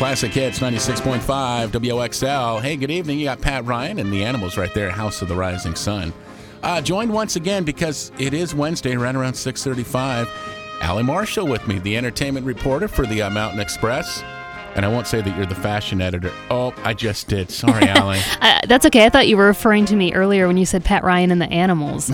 Classic Hits 96.5 WOXL. Hey, good evening. You got Pat Ryan and the Animals right there, House of the Rising Sun. Joined once again because it is Wednesday, right around 6:35. Allie Marshall with me, the entertainment reporter for the Mountain Express. And I won't say that you're the fashion editor. Oh, I just did. Sorry, Allie. That's okay. I thought you were referring to me earlier when you said Pat Ryan and the Animals.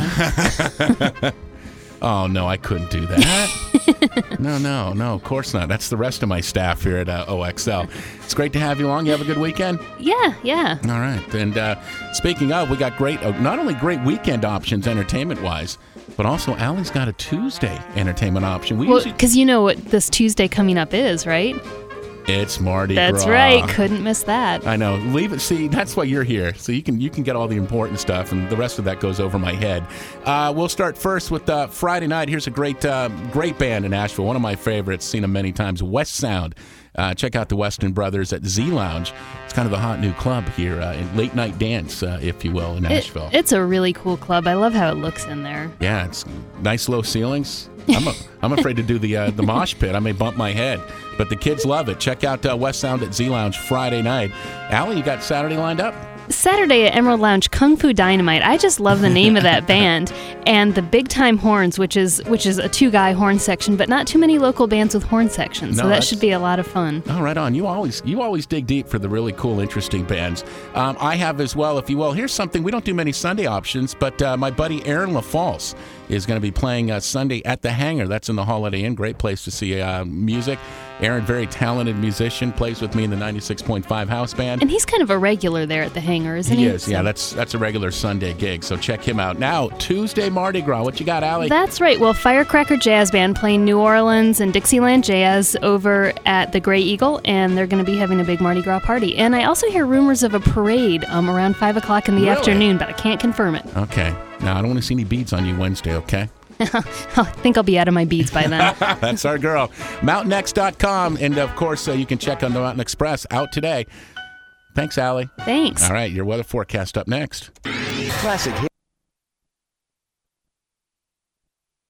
Oh, no, I couldn't do that. No, of course not. That's the rest of my staff here at OXL. It's great to have you along. You have a good weekend? Yeah. All right. And speaking of, we got great, not only great weekend options entertainment-wise, but also Allie's got a Tuesday entertainment option. Because you know what this Tuesday coming up is, right? It's Mardi Gras. That's right. Couldn't miss that. I know. Leave it. See, that's why you're here. So you can get all the important stuff, and the rest of that goes over my head. We'll start first with Friday night. Here's a great band in Nashville. One of my favorites. Seen them many times. West Sound. Check out the Weston Brothers at Z Lounge. It's kind of a hot new club here in late night dance, if you will, in Nashville. It's a really cool club. I love how it looks in there. Yeah, it's nice low ceilings. I'm afraid to do the mosh pit. I may bump my head, but the kids love it. Check out West Sound at Z Lounge Friday night. Allie, you got Saturday lined up? Saturday at Emerald Lounge, Kung Fu Dynamite. I just love the name of that band. And the Big Time Horns, which is a two-guy horn section, but not too many local bands with horn sections. So that should be a lot of fun. Oh, right on. You always dig deep for the really cool, interesting bands. I have as well, if you will. Here's something. We don't do many Sunday options, but my buddy Aaron LaFalce is going to be playing Sunday at the Hangar. That's in the Holiday Inn. Great place to see music. Aaron, very talented musician, plays with me in the 96.5 house band. And he's kind of a regular there at the Hangar, isn't he? He is, yeah. That's a regular Sunday gig, so check him out. Now, Tuesday Mardi Gras. What you got, Allie? That's right. Well, Firecracker Jazz Band playing New Orleans and Dixieland Jazz over at the Gray Eagle, and they're going to be having a big Mardi Gras party. And I also hear rumors of a parade around 5 o'clock in the afternoon, but I can't confirm it. Okay. Now, I don't want to see any beads on you Wednesday, okay? I think I'll be out of my beads by then. That's our girl. MountainX.com. And, of course, you can check on the Mountain Express out today. Thanks, Allie. Thanks. All right, your weather forecast up next. Classic